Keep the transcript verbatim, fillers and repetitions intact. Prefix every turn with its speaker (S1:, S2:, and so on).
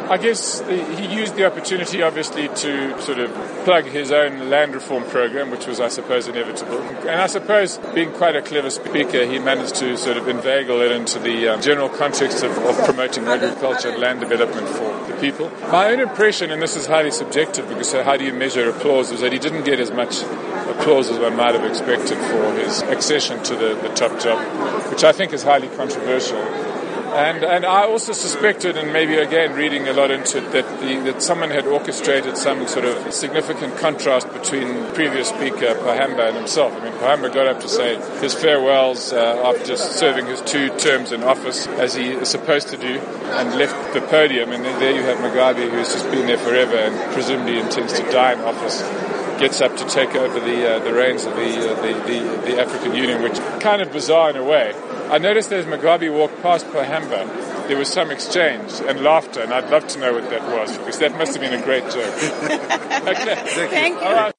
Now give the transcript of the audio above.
S1: I guess he used the opportunity, obviously, to sort of plug his own land reform program, which was, I suppose, inevitable. And I suppose, being quite a clever speaker, he managed to sort of inveigle it into the um, general context of, of promoting agriculture and land development for the people. My own impression, and this is highly subjective, because so how do you measure applause, is that he didn't get as much applause as one might have expected for his accession to the, the top job, which I think is highly controversial. And and I also suspected, and maybe again reading a lot into it, that the, that someone had orchestrated some sort of significant contrast between previous Speaker Pohamba and himself. I mean, Pohamba got up to say his farewells uh, after serving his two terms in office, as he is supposed to do, and left the podium. And then there you have Mugabe, who's just been there forever and presumably intends to die in office, gets up to take over the uh, the reins of the, uh, the, the the African Union, which is kind of bizarre in a way. I noticed as Mugabe walked past Pohamba, there was some exchange and laughter, and I'd love to know what that was, because that must have been a great joke. Okay.
S2: Thank you.
S1: All right.